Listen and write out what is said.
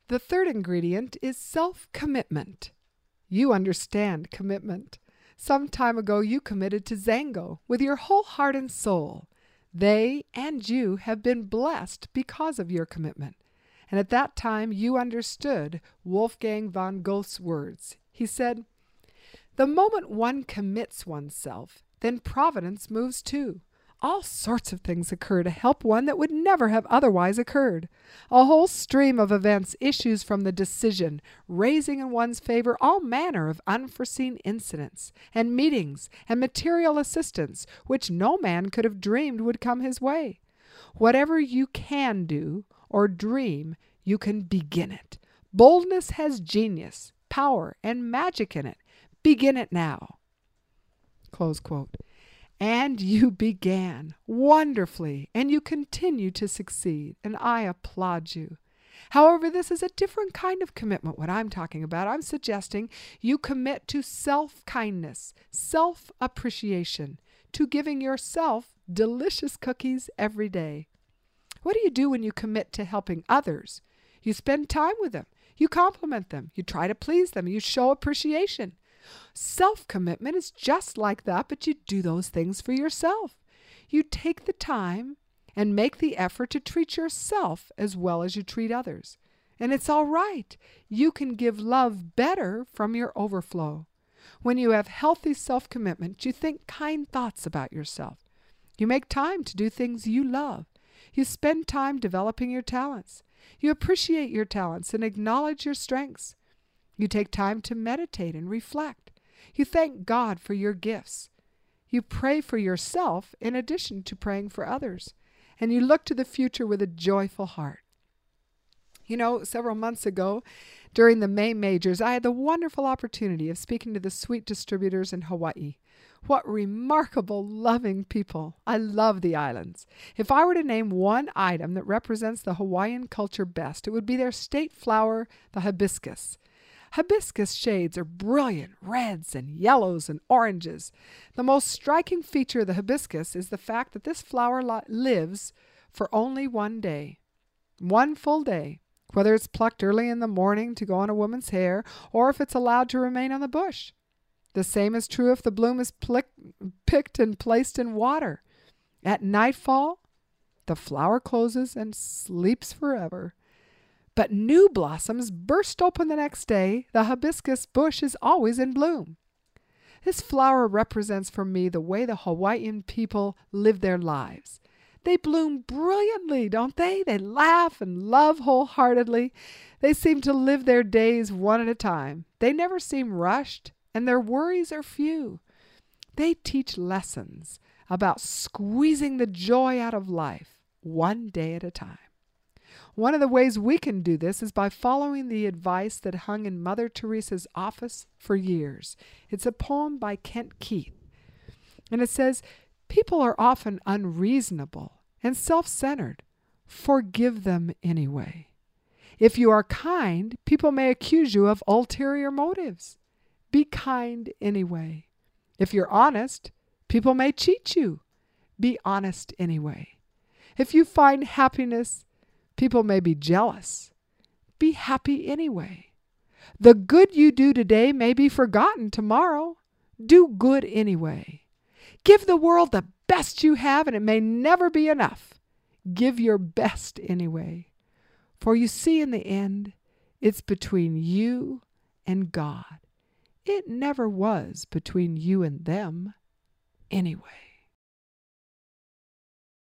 The third ingredient is self-commitment. You understand commitment. Some time ago you committed to Zango with your whole heart and soul. They and you have been blessed because of your commitment. And at that time you understood Wolfgang von Goethe's words. He said, "The moment one commits oneself, then Providence moves too. All sorts of things occur to help one that would never have otherwise occurred. A whole stream of events issues from the decision, raising in one's favor all manner of unforeseen incidents and meetings and material assistance which no man could have dreamed would come his way. Whatever you can do or dream, you can begin it. Boldness has genius, power, and magic in it. Begin it now." Close quote. And you began wonderfully, and you continue to succeed, and I applaud you. However, this is a different kind of commitment, what I'm talking about. I'm suggesting you commit to self-kindness, self-appreciation, to giving yourself delicious cookies every day. What do you do when you commit to helping others? You spend time with them. You compliment them. You try to please them. You show appreciation. Self-commitment is just like that, but you do those things for yourself. You take the time and make the effort to treat yourself as well as you treat others. And it's all right. You can give love better from your overflow. When you have healthy self-commitment, you think kind thoughts about yourself. You make time to do things you love. You spend time developing your talents. You appreciate your talents and acknowledge your strengths. You take time to meditate and reflect. You thank God for your gifts. You pray for yourself in addition to praying for others. And you look to the future with a joyful heart. You know, several months ago, during the May Majors, I had the wonderful opportunity of speaking to the sweet distributors in Hawaii. What remarkable, loving people. I love the islands. If I were to name one item that represents the Hawaiian culture best, it would be their state flower, the hibiscus. Hibiscus shades are brilliant reds and yellows and oranges. The most striking feature of the hibiscus is the fact that this flower lives for only one day. One full day, whether it's plucked early in the morning to go on a woman's hair or if it's allowed to remain on the bush. The same is true if the bloom is picked and placed in water. At nightfall, the flower closes and sleeps forever. But new blossoms burst open the next day. The hibiscus bush is always in bloom. This flower represents for me the way the Hawaiian people live their lives. They bloom brilliantly, don't they? They laugh and love wholeheartedly. They seem to live their days one at a time. They never seem rushed, and their worries are few. They teach lessons about squeezing the joy out of life one day at a time. One of the ways we can do this is by following the advice that hung in Mother Teresa's office for years. It's a poem by Kent Keith. And it says, "People are often unreasonable and self-centered. Forgive them anyway. If you are kind, people may accuse you of ulterior motives. Be kind anyway. If you're honest, people may cheat you. Be honest anyway. If you find happiness, people may be jealous. Be happy anyway. The good you do today may be forgotten tomorrow. Do good anyway. Give the world the best you have, and it may never be enough. Give your best anyway. For you see, in the end, it's between you and God. It never was between you and them anyway."